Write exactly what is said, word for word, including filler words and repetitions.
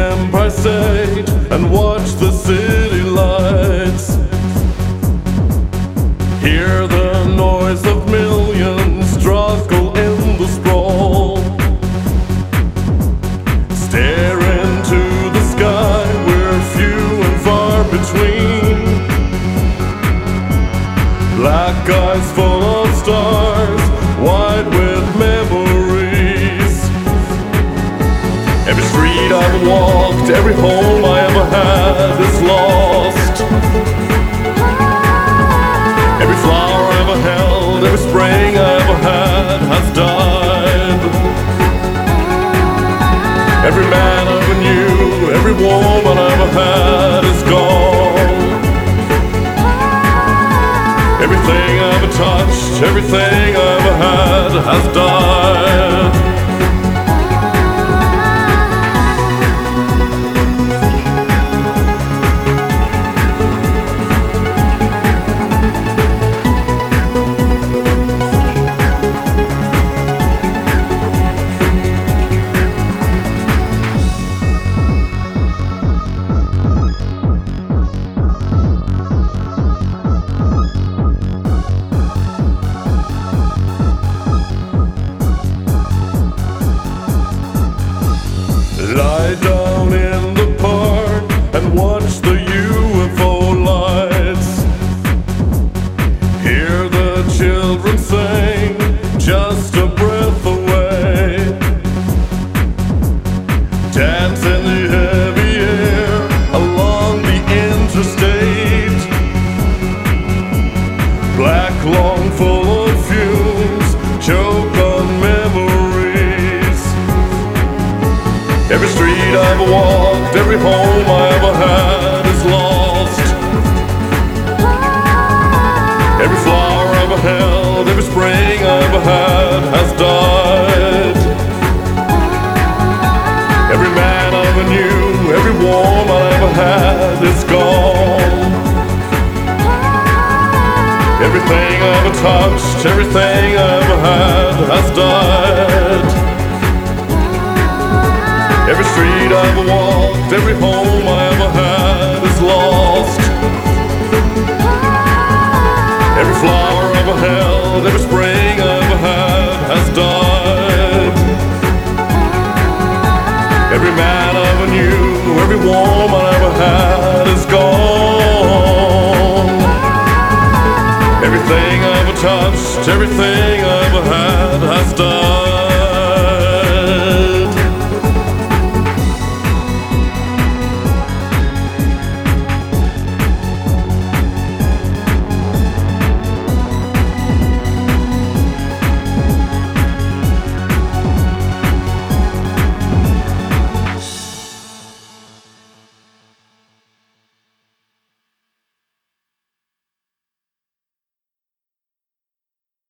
Empire State and watch the city lights. Hear the noise of millions struggle in the sprawl. Stare into the sky, we're few and far between. Black eyes full of stars, wide with memories. Every street I've walked, every home I ever had is lost. Every flower I ever held, every spring I ever had has died. Every man I ever knew, every woman I ever had is gone. Everything I ever touched, everything I ever had has died. Lie down in the park and watch the U F O lights. Hear the children sing, just a breath away. Dance in the heavy air along the interstate. Black lung full of fumes, choke on memories. Every street I've walked, every home I ever had is lost. Every flower I ever held, every spring I ever had has died. Every man I ever knew, every woman I ever had is gone. Everything I ever touched, everything I ever had has died. Every street I ever walked, every home I ever had is lost. Every flower I ever held, every spring I ever had has died. Every man I ever knew, every woman I ever had is gone. Everything I ever touched, everything I